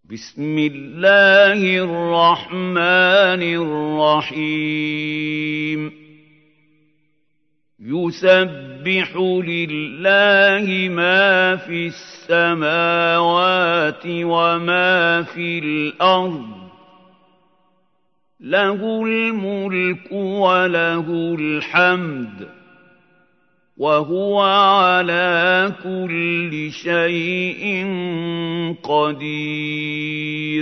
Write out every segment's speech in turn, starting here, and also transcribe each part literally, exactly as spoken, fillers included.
بسم الله الرحمن الرحيم يسبح لله ما في السماوات وما في الأرض له الملك وله الحمد وهو على كل شيء قدير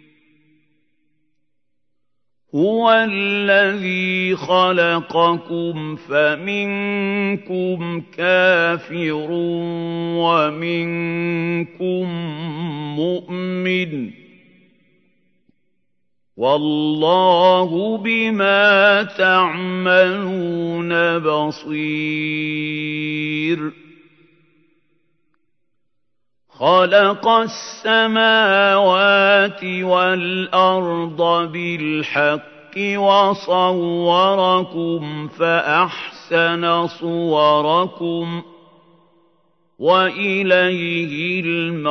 هو الذي خلقكم فمنكم كافر ومنكم مؤمن والله بما تعملون بصير خلق السماوات والأرض بالحق وصوركم فأحسن صوركم وإليه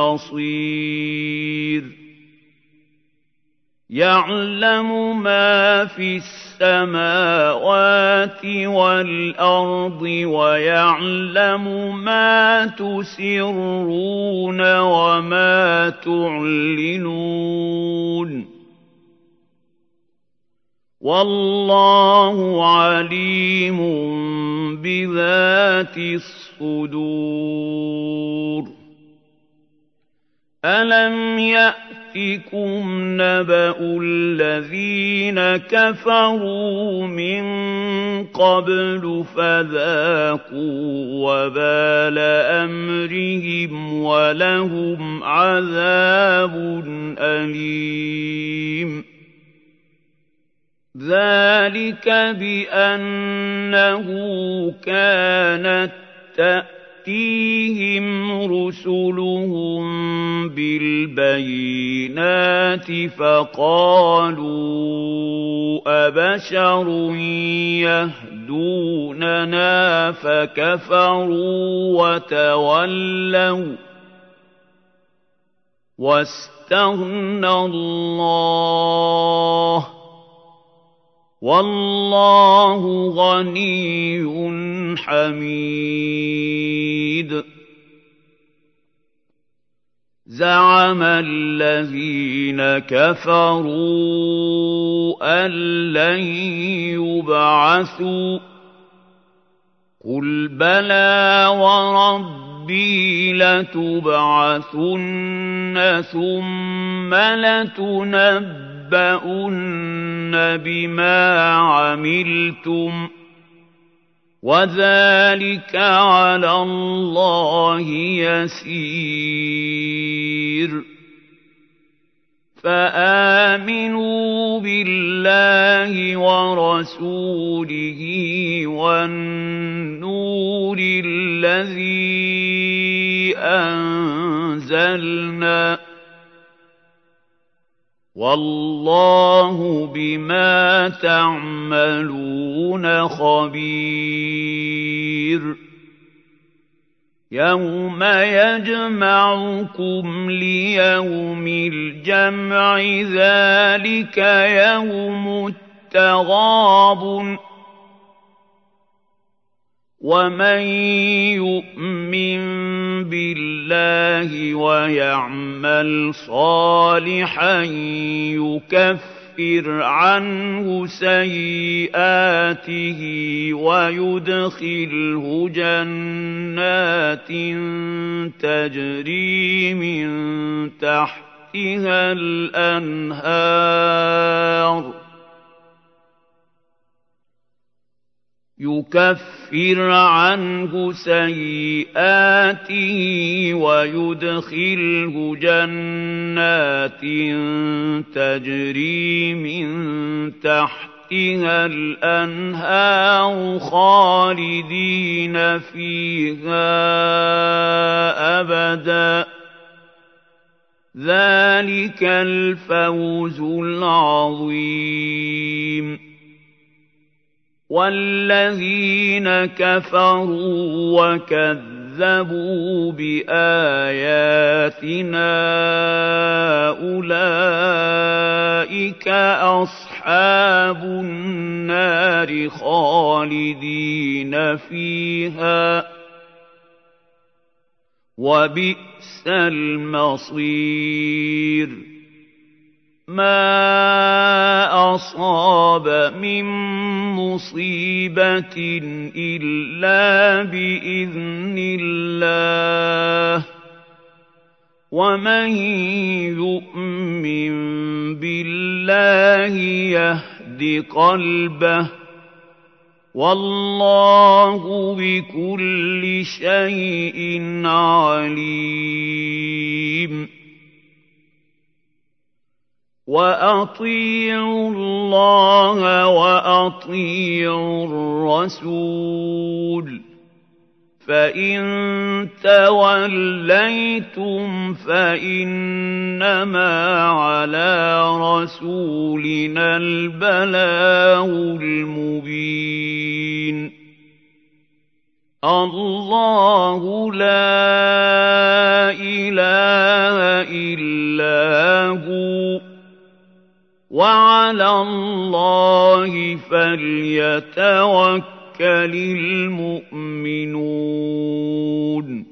المصير يعلم ما في السماوات والأرض ويعلم ما تسرون وما تعلنون والله عليم بذات الصدور ألم يأتكم نبأ الذين كفروا من قبل فذاقوا وبال أمرهم ولهم عذاب أليم ذلك بأنه كانت تأتيهم رسلهم بالبينات فقالوا أبشر يهدوننا فكفروا وتولوا واستغنى الله والله غني حميد زعم الذين كفروا أن لن يبعثوا قل بلى وربي لتبعثن ثم لتنبؤن تُنَبَّؤُنَّ بِمَا عَمِلْتُمْ وَذَلِكَ عَلَى اللَّهِ يَسِيرٌ فَآمِنُوا بِاللَّهِ وَرَسُولِهِ وَالنُّورِ الَّذِي أَنزَلْنَا والله بما تعملون خبير يوم يجمعكم ليوم الجمع ذلك يوم التغابن ومن يؤمن بالله ويعمل صالحا يكفر عنه سيئاته ويدخله جنات تجري من تحتها الأنهار يكفر عنه سيئاته ويدخله جنات تجري من تحتها الأنهار خالدين فيها أبدا ذلك الفوز العظيم والذين كفروا وكذبوا بآياتنا أولئك أَصْحَابُ النَّارِ خَالِدِينَ فِيهَا ۚ وَبِئْسَ الْمَصِيرُ مَا أَصَابَ مِن مُّصِيبَةٍ إِلَّا بِإِذْنِ اللَّهِ ۗ وَمَن يُؤْمِن بِاللَّهِ يَهْدِ قَلْبَهُ ۚ وَاللَّهُ بِكُلِّ شَيْءٍ عَلِيمٌ وَأَطِيعُوا اللَّهَ وَأَطِيعُوا الرَّسُولَ ۚ فَإِن تَوَلَّيْتُمْ فَإِنَّمَا عَلَىٰ رَسُولِنَا الْبَلَاغُ الْمُبِينُ اللَّهُ لَا إِلَٰهَ إِلَّا هُوَ ۚ وَعَلَى اللَّهِ فَلْيَتَوَكَّلِ الْمُؤْمِنُونَ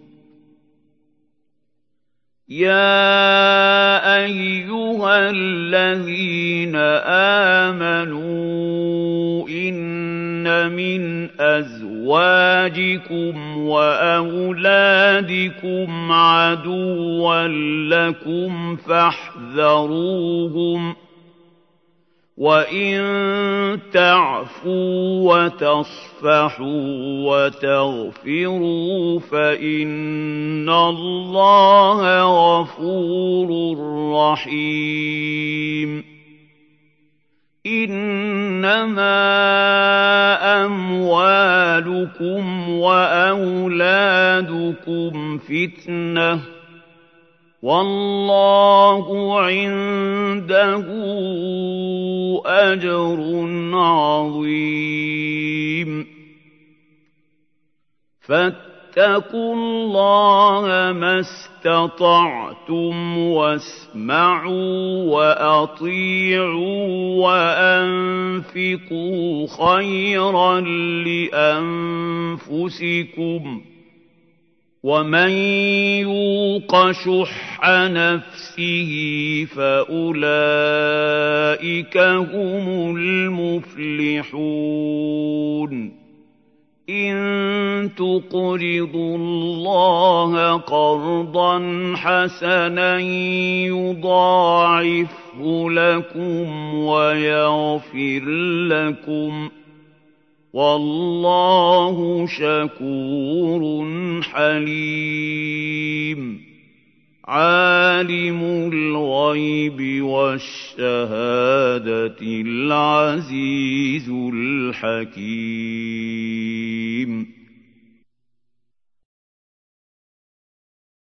يَا أَيُّهَا الَّذِينَ آمَنُوا إِنَّ مِنْ أَزْوَاجِكُمْ وَأَوْلَادِكُمْ عَدُوًّا لَّكُمْ فَاحْذَرُوهُمْ ۚ وَإِن تَعْفُوا وَتَصْفَحُوا وَتَغْفِرُوا فَإِنَّ اللَّهَ غَفُورٌ رَّحِيمٌ إِنَّمَا أَمْوَالُكُمْ وَأَوْلَادُكُمْ فِتْنَةٌ ۚ وَاللَّهُ عِندَهُ أَجْرٌ عَظِيمٌ فَاتَّقُوا اللَّهَ مَا اسْتَطَعْتُمْ وَاسْمَعُوا وَأَطِيعُوا وَأَنفِقُوا خَيْرًا لِّأَنفُسِكُمْ ۗ وَمَن يُوقَ شُحَّ نَفْسِهِ فَأُولَٰئِكَ هُمُ الْمُفْلِحُونَ إِن تُقْرِضُوا اللَّهَ قَرْضًا حَسَنًا يُضَاعِفْهُ لَكُمْ وَيَغْفِرْ لَكُمْ ۚ وَاللَّهُ شَكُورٌ حَلِيمٌ عَالِمُ الْغَيْبِ وَالشَّهَادَةِ الْعَزِيزُ الْحَكِيمُ